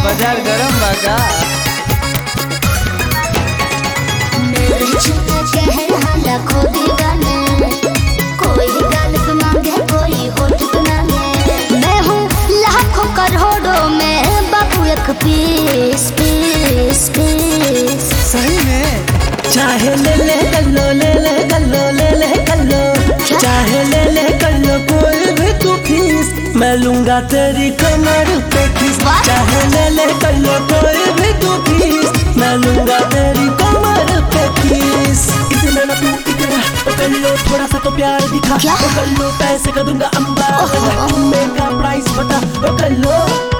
बाजार गरम बागा। मेरे चुने कहना लाखों दीवाने, कोई गाल पे मांगे कोई होठ पे मांगे। मैं हूँ लाखों करोड़ों में बाबू एक पीस पीस पीस। सही में चाहे ले ले कल्लो ले ले कल्लो ले ले कल्लो, चाहे ले ले कल्लो कोई भी तू फीस, मैं लूंगा तेरी कमर पे किस। चाहे ले ले कल्लो कोई भी तू फीस, मैं लूंगा तेरी कमर पे किस। इतना ना तू इतना ओ कल्लो, थोड़ा सा तो प्यार दिखा ओ कल्लो, पैसे का दूंगा अंबार, चुम्मे का प्राइस बता ओ कल्लो।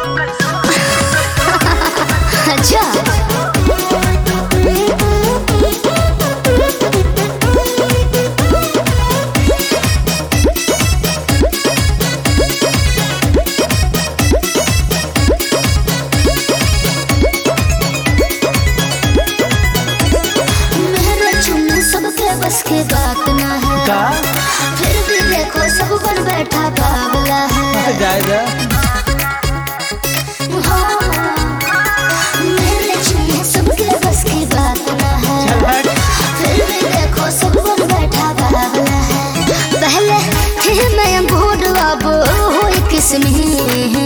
अच्छा बस की बात ना है का फिर भी देखो सब पर बैठा बावला है। जायदा मेरे चुने सबके बस की बात ना है, फिर भी देखो सब पर बैठा बावला है। पहले थी मैं अंगूर अब हुई किस्मी।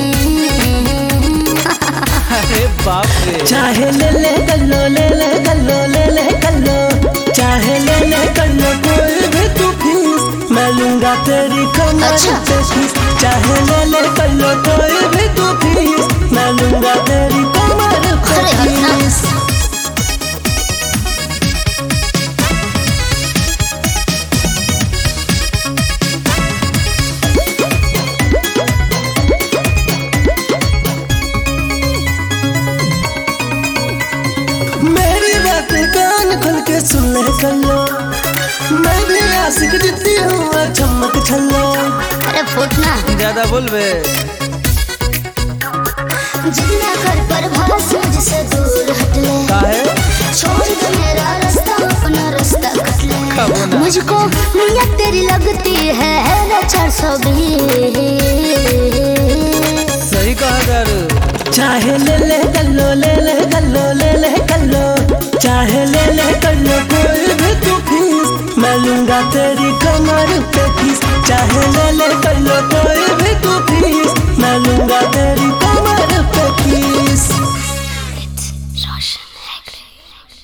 अरे बाप रे। चाहे ले ले कल्लो ले ले कल्लो ले ले कल्लो, चाहे ले ले कल्लो कोई भी तू फीस, मैं लूंगा तेरी कमर पे किस। चाहे ले ले कल्लो कोई भी तू फीस, मैं लूंगा तेरी कमर पे किस। मेरी बातें कान खोल के सुन ले कल्लो, मैं भी आशिक जितनी हूँ चमक छल्लो। अरे फुटना ज्यादा बोल बे। जितना कर प्रभास मुझसे दूर हट ले, काहे छोड़ दे मेरा रास्ता अपना रास्ता कट ले। मुझको नियत तेरी लगती है ना 420। सही कहा दारू। चाहे ले ले कल्लो ले ले कल्लो ले ले कल्लो, चाहे ले ले कल्लो कोई भी तू फीस, मैं लूंगा तेरी कमर पे किस। चाहे ले ले कल्लो कोई भी तू फीस, मैं लूंगा तेरी